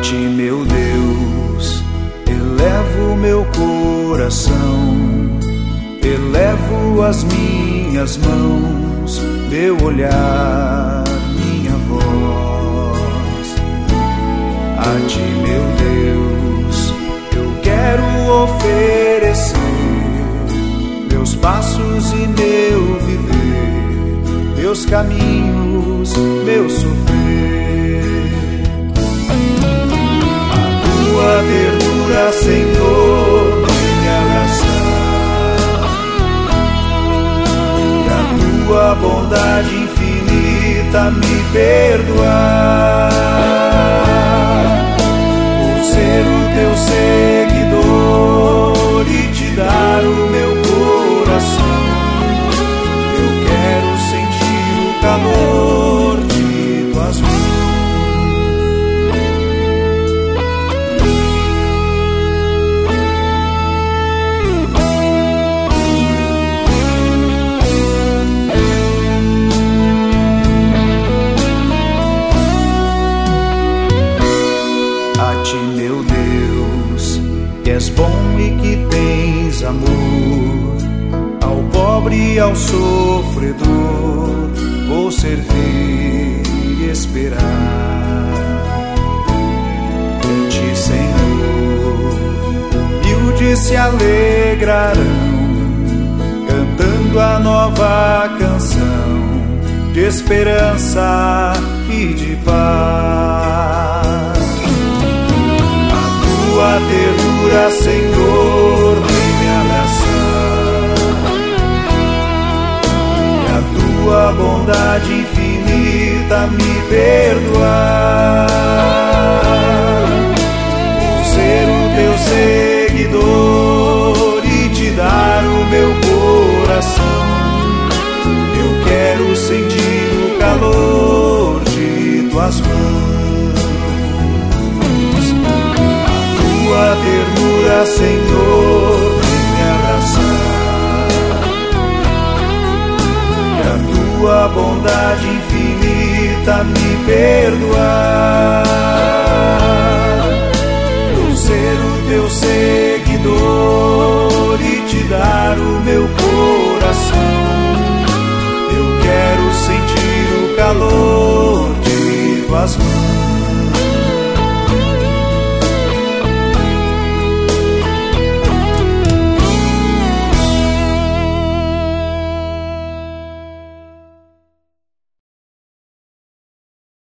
ti, meu Deus, elevo meu coração, elevo as minhas mãos, meu olhar, minha voz. A ti, meu Deus, eu quero oferecer meus passos e meu viver, meus caminhos, meu sofrer. Tua ternura, Senhor, vem me abraçar, e a tua bondade infinita me perdoar, por ser o teu seguidor e te dar o meu coração. Eu quero sentir o calor de tuas mãos. A ti, meu Deus, que és bom e que tens amor, ao pobre e ao sofredor vou servir e esperar. Em ti, Senhor, humildes se alegrarão, cantando a nova canção de esperança e de paz. Tua ternura, Senhor, vem me abraçar, e a tua bondade infinita me perdoar, por ser o teu seguidor e te dar o meu coração. Eu quero sentir o calor de tuas mãos. Tua ternura, Senhor, vem me abraçar, e a tua bondade infinita me perdoar, por ser o teu seguidor e te dar o meu coração. Eu quero sentir o calor de tuas mãos.